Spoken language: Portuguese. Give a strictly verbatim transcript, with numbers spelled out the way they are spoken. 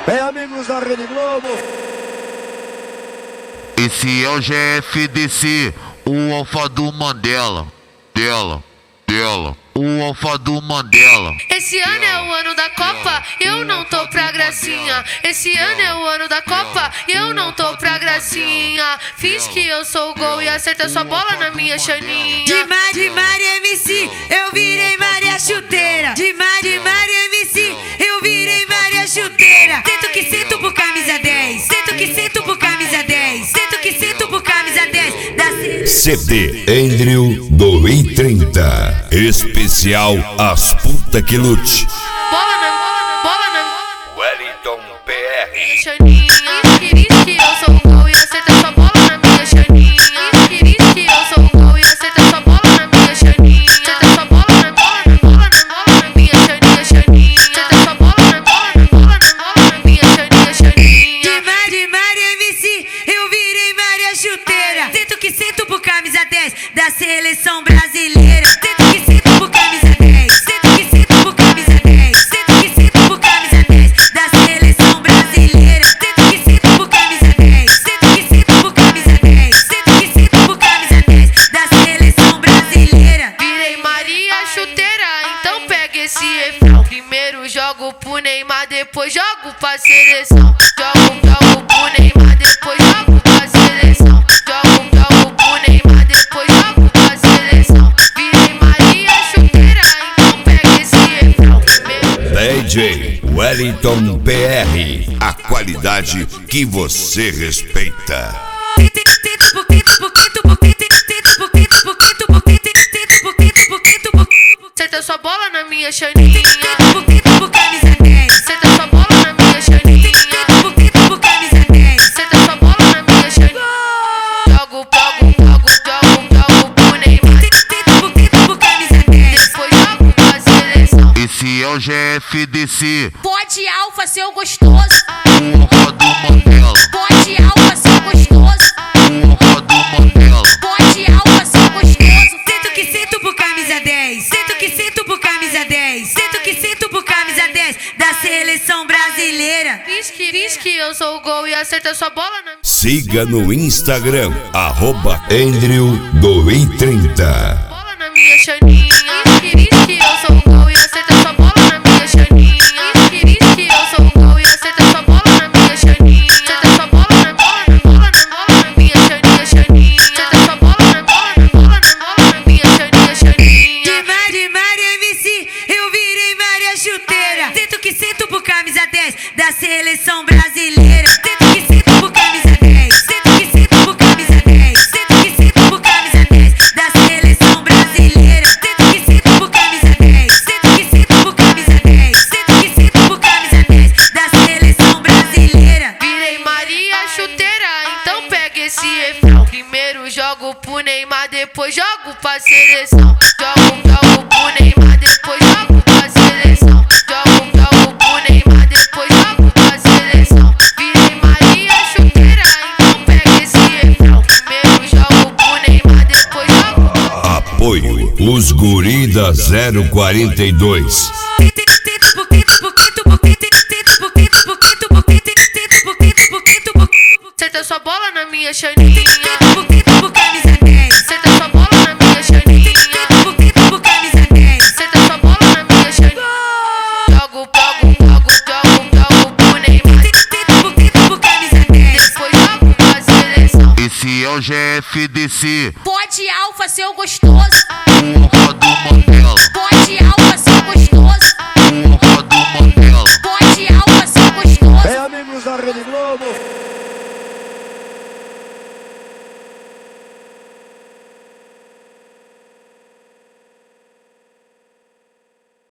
Bem, amigos da Rede Globo. Esse é o G F D C, o alfa do Mandela. Dela, dela, o alfa do Mandela. Esse ano é o ano da Copa, eu não tô pra gracinha. Esse ano é o ano da Copa, eu não tô pra gracinha. Fiz que eu sou o gol e acerta sua bola na minha chaninha. De Mar, de Maria M C, eu virei Maria Chuteira. De Mar, de Maria M C, eu virei Maria Chuteira. Sento que sento por camisa dez, sento que sento por camisa dez, sento que sento por camisa dez. Da C D Andrew do I trinta, especial As Puta Que Lute. Bola na, bola na Wellington P R. chaninha. Fiz que eu sou o gol e acerta sua bola na minha chaninha. Fiz que eu sou o gol e acerta sua bola na minha chaninha. Acerta sua bola na bola na bola na bola na minha chaninha, chaninha. Acerta sua bola na bola na bola na bola na minha chaninha, chaninha. De Mar, de Maria M C, eu virei Maria Chuteira. Sento que sento por camisa dez da seleção brasileira. Sento que sento por camisa dez, sento que sento por camisa dez, sento que sento por camisa dez da seleção brasileira. Sento que sento por camisa dez, sento que sento por camisa dez, sento que sento por camisa dez da seleção brasileira. Virei Maria Chuteira, então pega esse refrão. Primeiro jogo pro Neymar, depois jogo pra seleção. Jogo, jogo pro Neymar, depois jogo pra seleção. Jogo, jogo pro Neymar, depois jogo pra seleção. Virei Maria Chuteira, então pega esse refrão. Primeiro D J Wellington P R, a qualidade que você respeita. acerta sua bola na minha chaninha. Acerta sua bola na minha chaninha. Acerta sua bola na minha chaninha. Jogo, jogo, jogo, jogo, jogo pro Neymar. Depois jogo pra seleção. Esse é o G F D C, Pode alfa, seu gostoso. o alfa do Mandela. Pode alfa, seu gostoso. O alfa do Mandela. Pode alfa, seu gostoso. Sento que sento por camisa dez. Sento que sento por camisa dez. Sento que sento por camisa dez da seleção brasileira. Fiz que, fiz que eu sou o gol e acerta sua bola na minha. Siga no Instagram, arroba Andrew do I trinta. Bola na minha chaninha. Fiz que eu sou o gol e acerta sua bola na minha chaninha. Fiz que eu sou o gol e acerta sua bola na minha chaninha. Acerta sua bola na bola na bola na bola na minha chaninha, chaninha. Acerta sua bola na bola na bola na bola na minha chaninha, chaninha. De Mar, de Maria M C, eu virei Maria Chuteira. Sento que sento por camisa dez da seleção brasileira. Sento que sento por camisa dez. Sento que sento por camisa dez. Sento que sento por camisa dez da seleção brasileira. Sento que sento por camisa dez. Sento que sento por camisa dez. Sento que sento por camisa dez da seleção brasileira. Virei Maria Chuteira, então pega esse refrão. Primeiro jogo pro Neymar, depois jogo pra seleção. Jogo, jogo pro Neymar, depois jogo pra seleção. Jogo, jogo pro Neymar, depois jogo pra seleção. Virei Maria Chuteira, então pega esse refrão. Primeiro jogo pro Neymar, depois jogo. Apoio Os Guri da zero quarenta e dois. Acerta sua bola na minha chaninha. Acerta sua bola na minha chaninha. Acerta sua bola na minha chaninha. Jogo, jogo, jogo, jogo, jogo pro Neymar. Depois jogo pra seleção. Esse é o G F D C, Pode alfa, seu gostoso. o alfa do Mandela. Pode alfa,